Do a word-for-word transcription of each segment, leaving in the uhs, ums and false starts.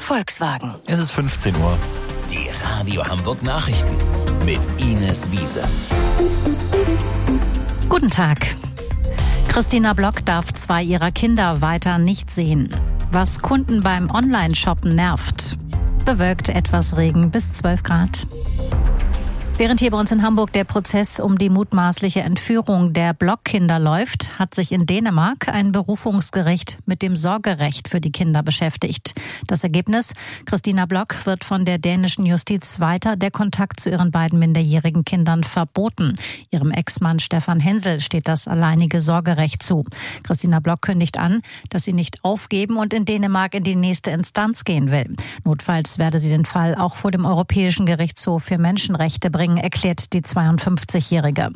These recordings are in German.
Volkswagen. Es ist fünfzehn Uhr. Die Radio Hamburg Nachrichten mit Ines Wiese. Guten Tag. Christina Block darf zwei ihrer Kinder weiter nicht sehen. Was Kunden beim Online-Shoppen nervt. Bewölkt, etwas Regen bis zwölf Grad. Während hier bei uns in Hamburg der Prozess um die mutmaßliche Entführung der Block-Kinder läuft, hat sich in Dänemark ein Berufungsgericht mit dem Sorgerecht für die Kinder beschäftigt. Das Ergebnis: Christina Block wird von der dänischen Justiz weiter der Kontakt zu ihren beiden minderjährigen Kindern verboten. Ihrem Ex-Mann Stefan Hensel steht das alleinige Sorgerecht zu. Christina Block kündigt an, dass sie nicht aufgeben und in Dänemark in die nächste Instanz gehen will. Notfalls werde sie den Fall auch vor dem Europäischen Gerichtshof für Menschenrechte bringen, erklärt die zweiundfünfzigjährige.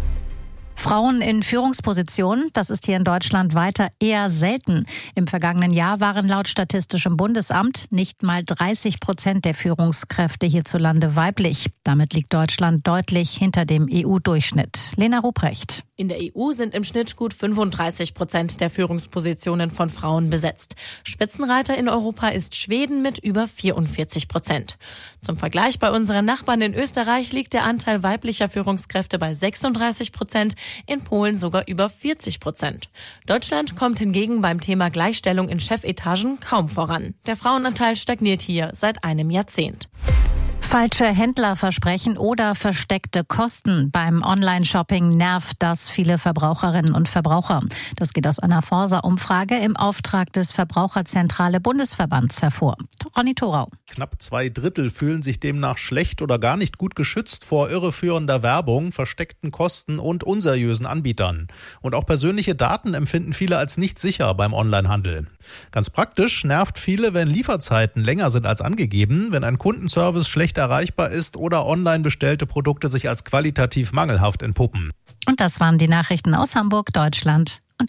Frauen in Führungspositionen, das ist hier in Deutschland weiter eher selten. Im vergangenen Jahr waren laut Statistischem Bundesamt nicht mal dreißig Prozent der Führungskräfte hierzulande weiblich. Damit liegt Deutschland deutlich hinter dem E U-Durchschnitt. Lena Ruprecht. In der E U sind im Schnitt gut fünfunddreißig Prozent der Führungspositionen von Frauen besetzt. Spitzenreiter in Europa ist Schweden mit über vierundvierzig Prozent. Zum Vergleich: bei unseren Nachbarn in Österreich liegt der Anteil weiblicher Führungskräfte bei sechsunddreißig Prozent, in Polen sogar über vierzig Prozent. Deutschland kommt hingegen beim Thema Gleichstellung in Chefetagen kaum voran. Der Frauenanteil stagniert hier seit einem Jahrzehnt. Falsche Händlerversprechen oder versteckte Kosten beim Online-Shopping nervt das viele Verbraucherinnen und Verbraucher. Das geht aus einer Forsa-Umfrage im Auftrag des Verbraucherzentrale Bundesverbands hervor. Ronny Thorau. Knapp zwei Drittel fühlen sich demnach schlecht oder gar nicht gut geschützt vor irreführender Werbung, versteckten Kosten und unseriösen Anbietern. Und auch persönliche Daten empfinden viele als nicht sicher beim Onlinehandel. Ganz praktisch nervt viele, wenn Lieferzeiten länger sind als angegeben, wenn ein Kundenservice schlecht erreichbar ist oder online bestellte Produkte sich als qualitativ mangelhaft entpuppen. Und das waren die Nachrichten aus Hamburg, Deutschland